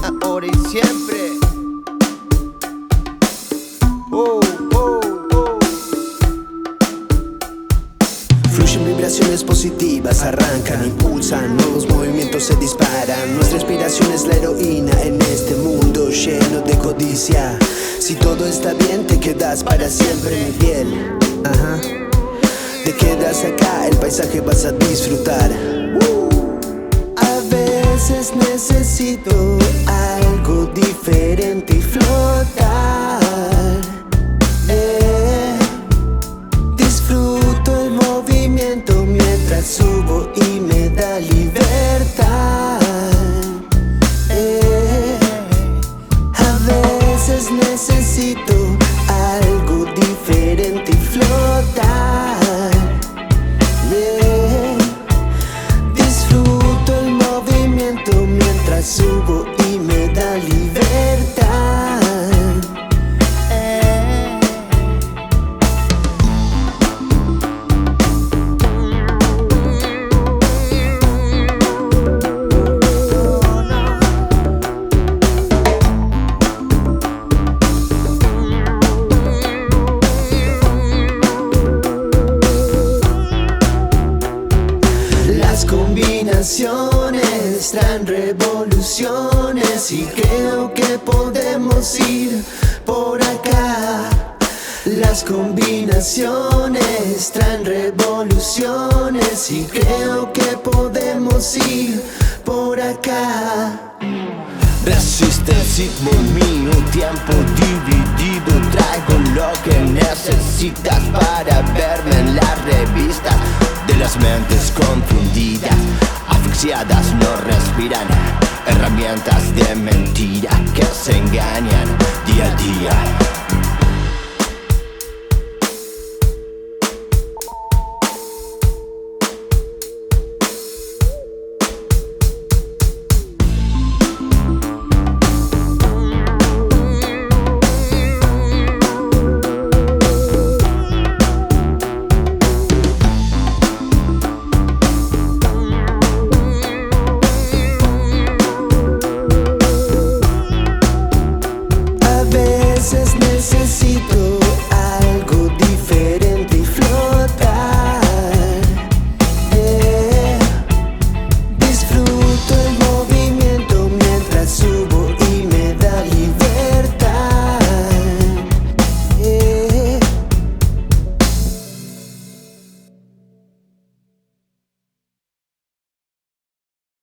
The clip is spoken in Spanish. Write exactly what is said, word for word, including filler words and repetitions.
ahora y siempre. Oh, oh, oh. Fluyen vibraciones positivas, arrancan, impulsan, nuevos movimientos se disparan. Nuestra inspiración es la heroína en este mundo lleno de codicia. Si todo está bien, te quedas para siempre en mi piel. Ajá. Te quedas acá, el paisaje vas a disfrutar. A veces necesito algo diferente y flotar. Eh, disfruto el movimiento mientras subo y me da libertad. Eh, a veces necesito algo diferente y flotar. Eh, disfruto el movimiento mientras subo y me da libertad. Eh. Las combinaciones traen revoluciones y creo que podemos ir por acá. Las combinaciones traen revoluciones y creo que podemos ir por acá. Resistencia y mío, tiempo dividido. Traigo lo que necesitas para verme en la revista. De las mentes confundidas, asfixiadas no respiran. Herramientas de mentira que se engañan día a día. A veces